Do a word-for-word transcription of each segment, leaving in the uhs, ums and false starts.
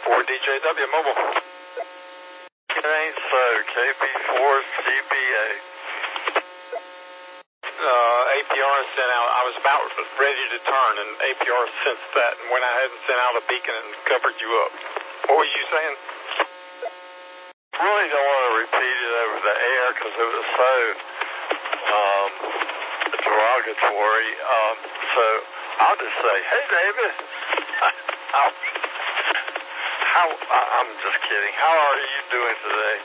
four D J W Mobile. It ain't so. K B four C B A. Uh, A P R sent out, I was about ready to turn, and A P R sensed that and went ahead and sent out a beacon and covered you up. What were you saying? Really don't want to repeat it over the air because it was so um, derogatory. Um, so I'll just say, hey, David. how, how, I'm just kidding. How are you doing today?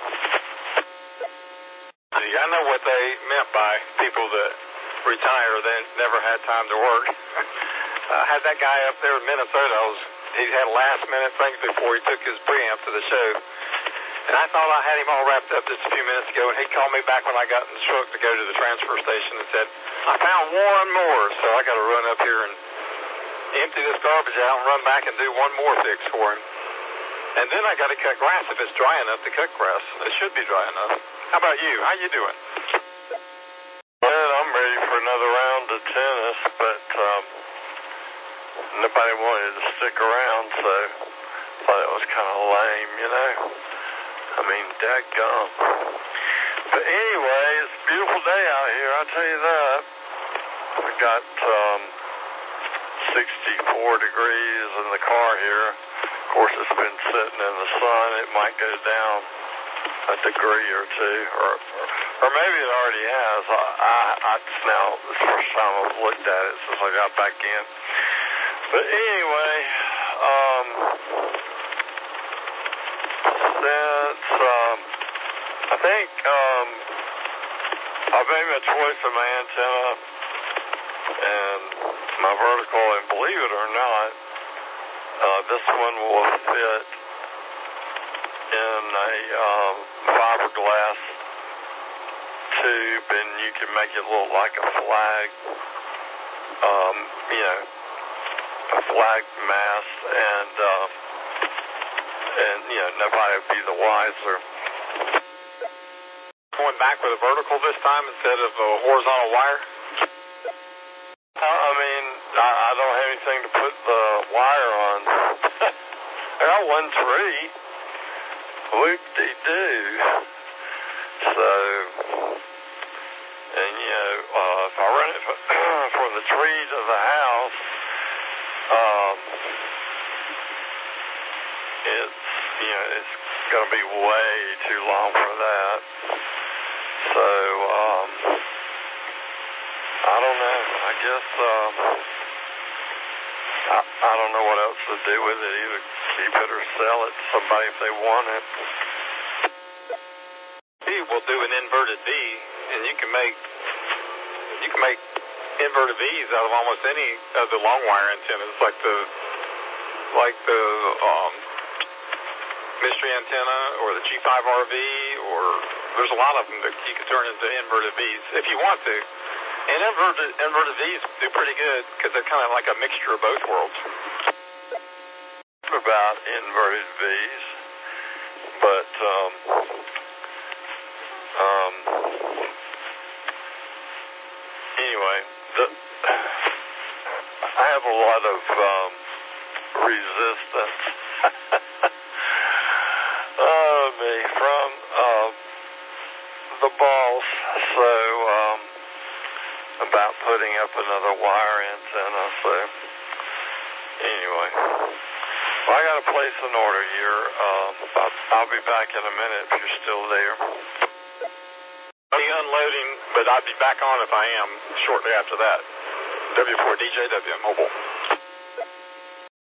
See, I know what they meant by people that retire, they never had time to work. I had that guy up there in Minnesota. I was, he had last minute things before he took his preamp to the show. And I thought I had him all wrapped up just a few minutes ago, and he called me back when I got in the truck to go to the transfer station and said, I found one more, so I got to run up here and empty this garbage out and run back and do one more fix for him. And then I got to cut grass if it's dry enough to cut grass. It should be dry enough. How about you? How you doing? Well, I'm ready for another round of tennis, but um, nobody wanted to stick around, so I thought it was kind of lame, you know? I mean, dadgum. But anyway, it's a beautiful day out here, I'll tell you that. We got um, sixty-four degrees in the car here. Of course, it's been sitting in the sun. It might go down a degree or two, or or maybe it already has. I, I, I just now, this is the first time I've looked at it since I got back in. But anyway, um, since, um, I think, um, I've made my choice of my antenna and my vertical, and believe it or not, uh, this one will fit in a um, fiberglass tube, and you can make it look like a flag, um, you know, a flag mast, and, um, and, you know, nobody would be the wiser. Going back with a vertical this time instead of a horizontal wire? Uh, I mean, I, I don't have anything to put the wire on. I got one tree. Whoop-de-doo. So, and you know, uh, if I run it from the tree to the house, um, it's, you know, it's going to be way too long for that. So, um, I don't know. I guess, um, I, I don't know what else to do with it. Either keep it or sell it to somebody if they want it. We'll do an inverted V, and you can make you can make inverted V's out of almost any of the long wire antennas, like the like the um, mystery antenna or the G five R V, or there's a lot of them that you can turn into inverted V's if you want to. And inverted inverted V's do pretty good because they're kind of like a mixture of both worlds. About inverted V's, but um, um, anyway, the, I have a lot of um, resistance. Oh me, from uh, the boss. So um, about putting up another wire antenna. So anyway. Well, I got to place an order here. Um, I'll, I'll be back in a minute if you're still there. I'll be unloading, but I'll be back on if I am shortly after that. W four D J W Mobile.